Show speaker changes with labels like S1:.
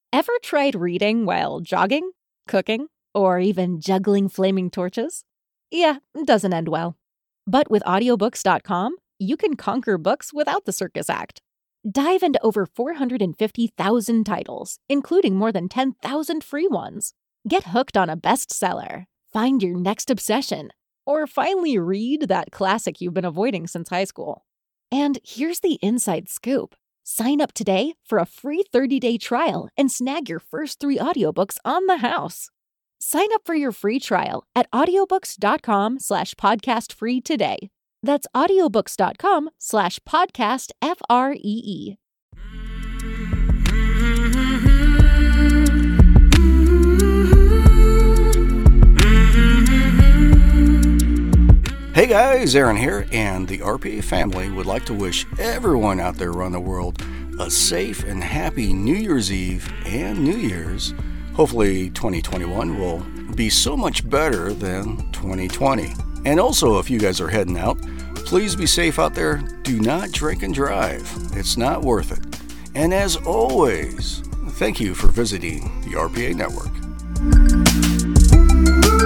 S1: Ever tried reading while jogging, cooking, or even juggling flaming torches? Yeah, it doesn't end well. But with audiobooks.com, you can conquer books without the circus act. Dive into over 450,000 titles, including more than 10,000 free ones. Get hooked on a bestseller, find your next obsession, or finally read that classic you've been avoiding since high school. And here's the inside scoop. Sign up today for a free 30-day trial and snag your first 3 audiobooks on the house. Sign up for your free trial at audiobooks.com/podcastfree today. That's audiobooks.com/podcastfree.
S2: Hey guys, Aaron here, and the RPA family would like to wish everyone out there around the world a safe and happy New Year's Eve and New Year's. Hopefully 2021 will be so much better than 2020. And also, if you guys are heading out, please be safe out there. Do not drink and drive. It's not worth it. And as always, thank you for visiting the RPA Network.